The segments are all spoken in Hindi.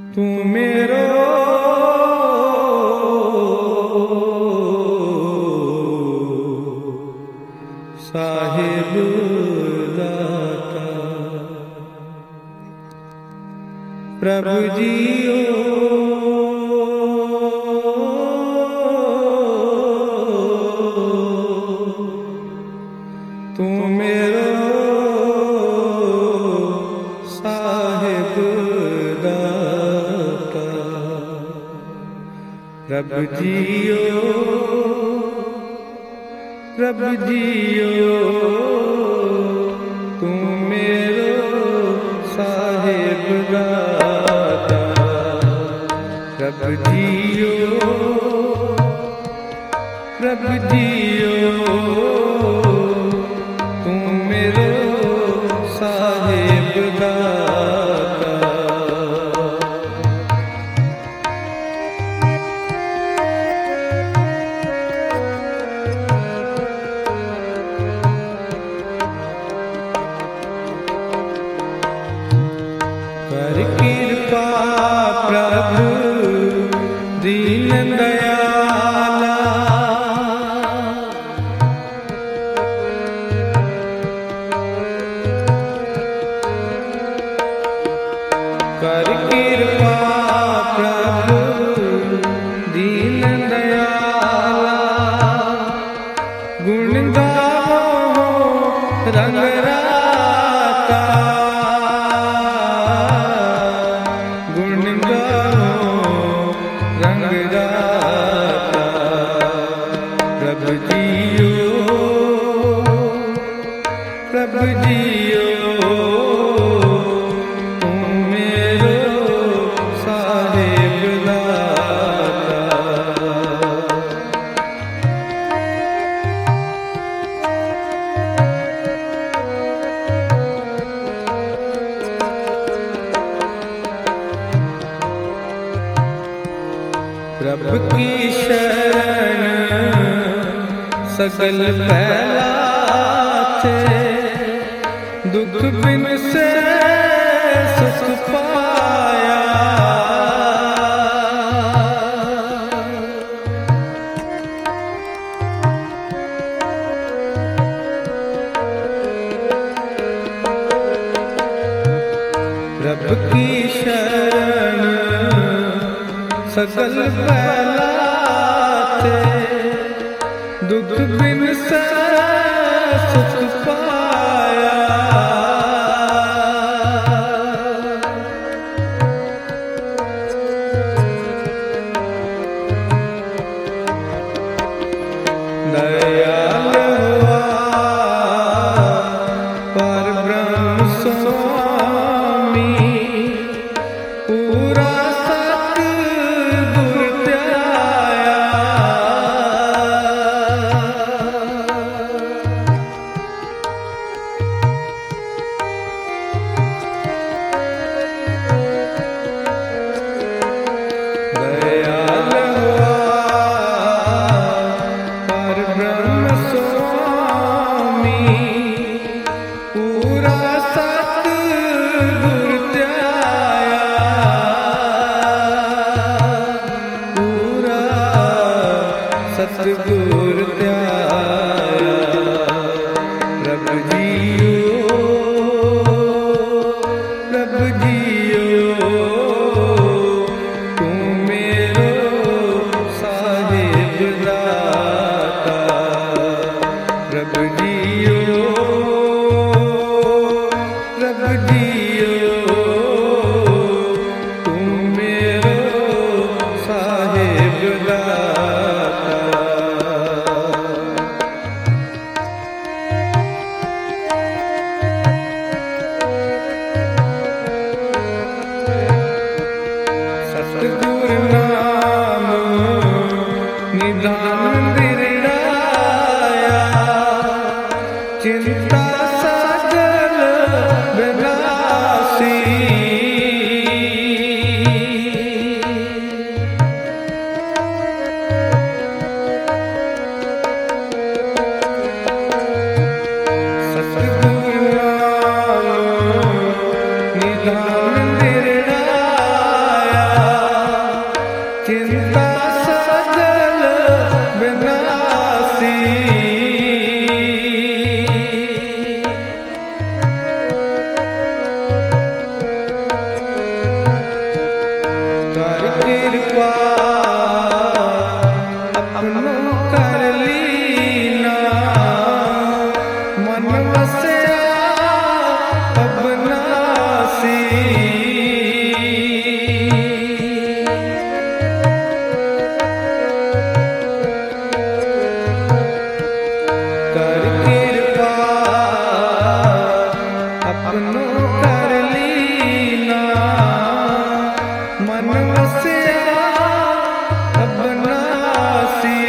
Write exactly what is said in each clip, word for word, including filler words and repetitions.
तू मेरो साहिब दाता। प्रभु जियो तू मेरो साहिब दाता। प्रभु जियो प्रभु जियो तू मेरो साहिब दाता। प्रभु जियो प्रभु जियो तू मेरो साहिब दाता। कर कृपा प्रभु दीन दयाला। कर कृपा प्रभु दीन दयाला। गुण गाओ रंग राता। गुण गाओ रंग राता। प्रभु जियो प्रभु जियो तू मेरो साहिब दाता। प्रभु की शरण सकल फैलाते। दुख बिन से सुख पाया। प्रभु की शरण सकल फैलाते। दुख बिन से सुख पाया। दयाल हुआ पर ब्रह्म स्वामी। पूरा सतगुर प्याया। दयाल हुआ पर ब्रह्म स्वामी। पूरा सत अपनो कर लीना, मन वसिया अब नासी,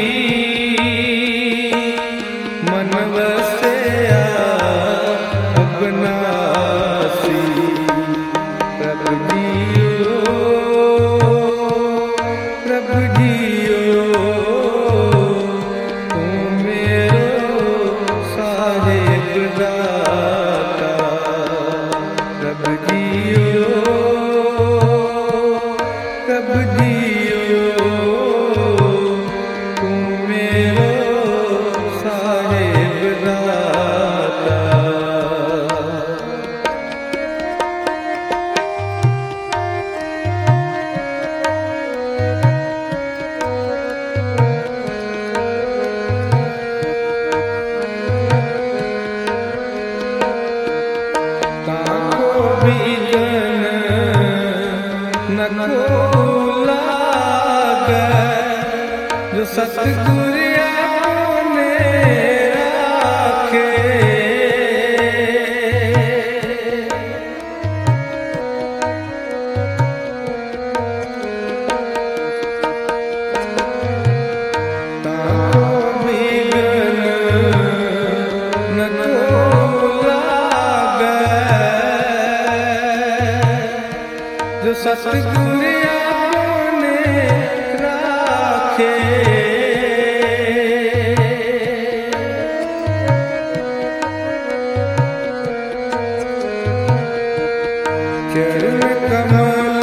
मन वसिया अब नासी। प्रभु जियो प्रभु जियो तू मेरो साहिब दाता। प्रभु जियो प्रभु जियो तू मेरो साहिब दाता। जो सतगुरु आपने राखे, ताको बिगन न को लागे। जो सतगुरु आपने राखे, चरण कमल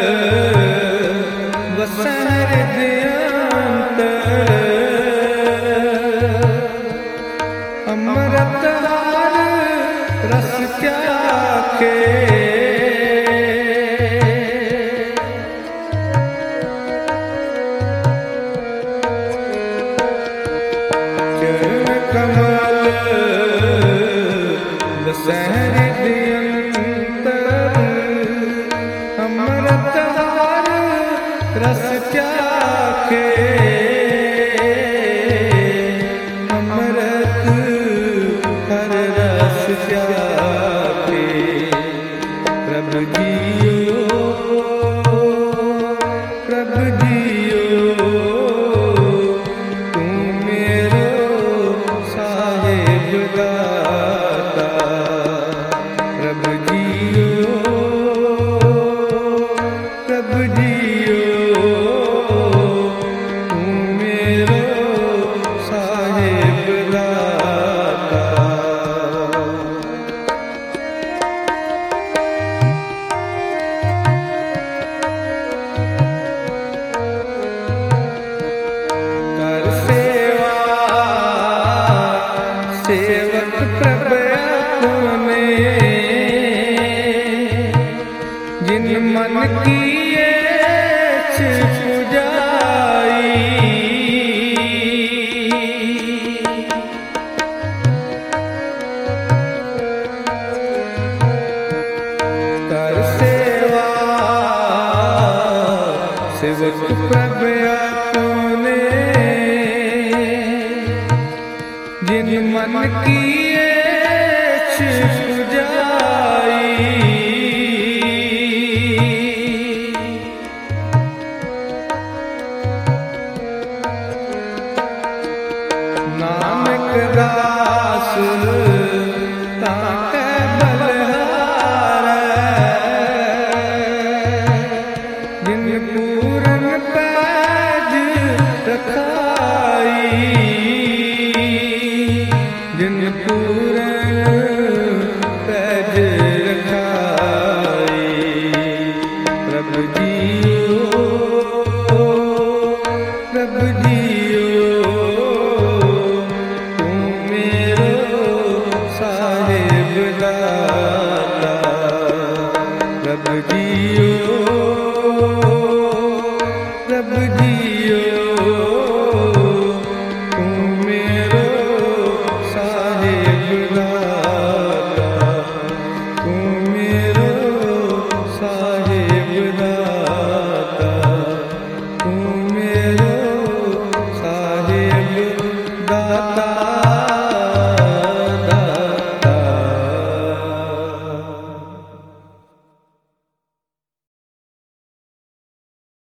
बसै हृदयंतर, अमृत हार रस चाखे। चरण कमल बसै हृदयंतर, अमृत हार रस चाखे। अमृत हर रस चाखे। प्रभु जियो प्रभु जियो तू मेरो साहिब दाता। प्रभु जियो प्रभु जियो तू मेरो साहिब दाता। कर सेवा सेवक प्रभु अपने, जिन मन किए पुजाई। कर सेवा सेवक प्रभु अपने, जिन मन की